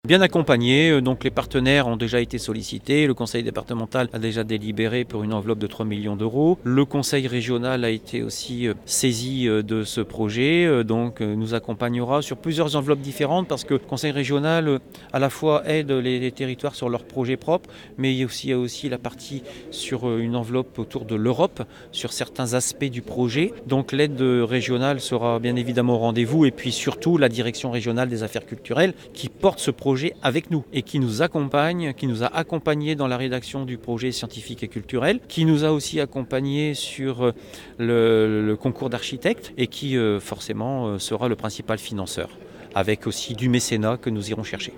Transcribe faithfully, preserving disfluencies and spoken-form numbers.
bien accompagné. Donc les partenaires ont déjà été sollicités, le conseil départemental a déjà délibéré pour une enveloppe de trois millions d'euros. Le conseil régional a été aussi saisi de ce projet, donc nous accompagnera sur plusieurs enveloppes différentes parce que le conseil régional à la fois aide les territoires sur leurs projets propres, mais il y a aussi, il y a aussi la partie sur une enveloppe autour de l'Europe, sur certains aspects du projet. Donc l'aide régionale sera bien évidemment au rendez-vous et puis surtout la direction régionale des affaires culturelles qui porte ce projet avec nous et qui nous accompagne, qui nous a accompagnés dans la rédaction du projet scientifique et culturel, qui nous a aussi accompagnés sur le, le concours d'architectes et qui forcément sera le principal financeur, avec aussi du mécénat que nous irons chercher.